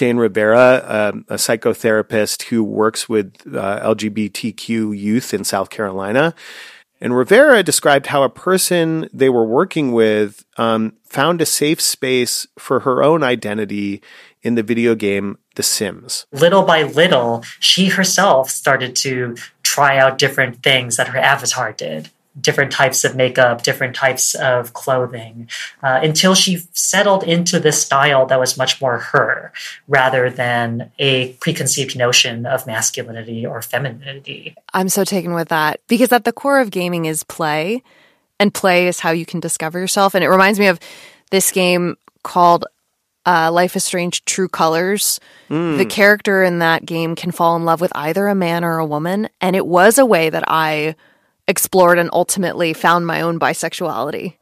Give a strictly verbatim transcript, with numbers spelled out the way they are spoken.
Shane Rivera, um, a psychotherapist who works with uh, L G B T Q youth in South Carolina. And Rivera described how a person they were working with um, found a safe space for her own identity in the video game The Sims. Little by little, she herself started to try out different things that her avatar did. Different types of makeup, different types of clothing, uh, until she settled into this style that was much more her, rather than a preconceived notion of masculinity or femininity. I'm so taken with that, because at the core of gaming is play, and play is how you can discover yourself. And it reminds me of this game called uh, Life is Strange True Colors. Mm. The character in that game can fall in love with either a man or a woman, and it was a way that I explored and ultimately found my own bisexuality.